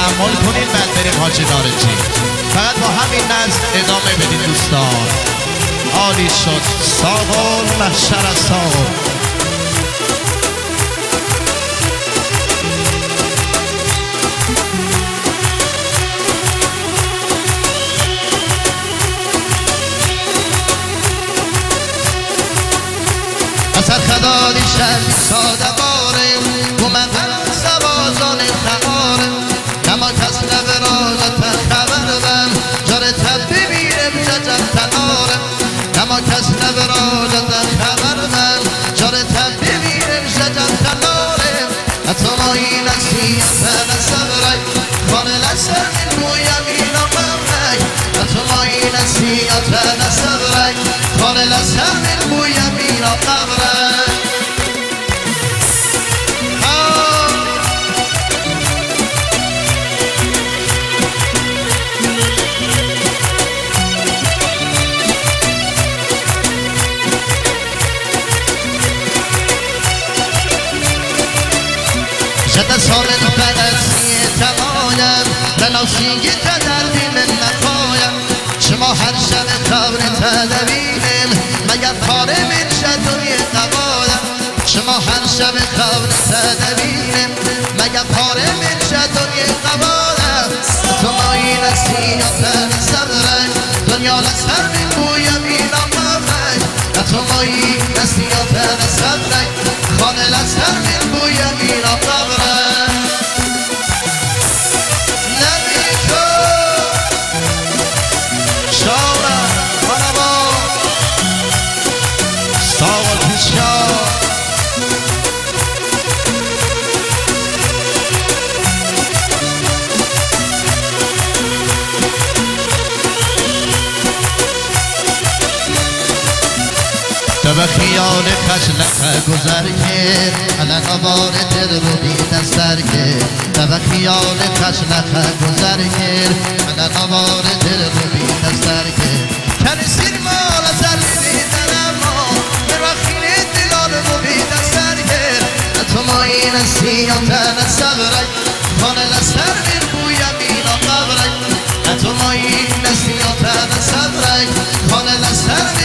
تحمل کنید بعد بریم حاج نارنجی. فقط با همین نظم ادامه بدید دوستان. عالی شد. ساغل محشر از ساغل. خدادی شد ساده باره گمهن سوازان خماره نما کس نبرازت خبردم جاره تب ببیرم ججم تنارم نما کس نبرازت خبردم جاره تب ببیرم ججم تنارم اتمایی نسیت نصبرک خانه لسر من مویم اینا ممک اتمایی نسیت نصبرک خانه لسر من مویم اینا ممک سالت بدستی تمایم لناسینگی تدردی من نخوایم شما هر شب خبر تدبیرم مگر پاره من شدوی قوایم شما هر شب خبر تدبیرم مگر پاره من شدوی قوایم تو مایی نسیات صبرک دنیا لسر من بویم اینا مفک تو مایی نسیات صبرک خانه لسر من بویم اینا قبرک به خیال خشلق گذر کرد علن آوار دل رو دید از سر کرد به خیال خشلق گذر کرد علن آوار دل رو دید از سر کرد کنسیر مال از سر بیدن اما به رخینه دلال رو دید از سر کرد تو مایی نسیات نصبرک خانه لسر من بویم اینا قبرک تو مایی نسیات نصبرک خانه لسر